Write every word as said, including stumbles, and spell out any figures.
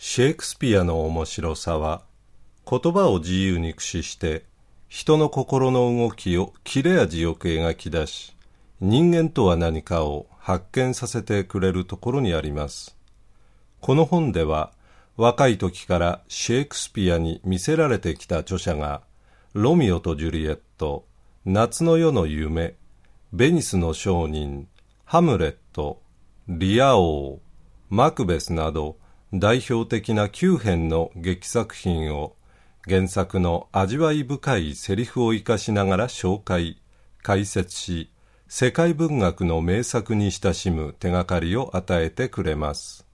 シェイクスピアの面白さは、言葉を自由に駆使して人の心の動きを切れ味よく描き出し、人間とは何かを発見させてくれるところにあります。この本では、若い時からシェイクスピアに魅せられてきた著者が、ロミオとジュリエット、夏の夜の夢、ベニスの商人、ハムレット、リア王、マクベスなど代表的なきゅうへんの劇作品を原作の味わい深いセリフを生かしながら紹介、解説し、世界文学の名作に親しむ手がかりを与えてくれます。